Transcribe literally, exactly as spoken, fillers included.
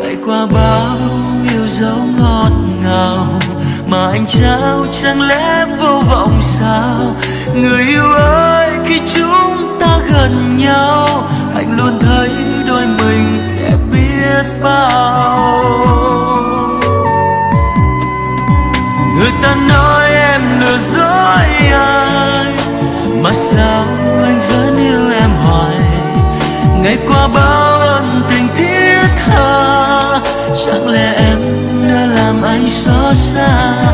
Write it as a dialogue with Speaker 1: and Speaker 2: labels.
Speaker 1: ngày qua bao yêu dấu ngọt ngào mà anh trao chẳng lẽ vô vọng sao? Người yêu ơi, khi chúng ta gần nhau anh luôn thấy đôi mình đẹp biết bao. Người ta nói em lừa dối anh, mà sao anh vẫn yêu em hoài? Ngày qua bao ân tình thiết tha, chẳng lẽ em đã làm anh xót xa?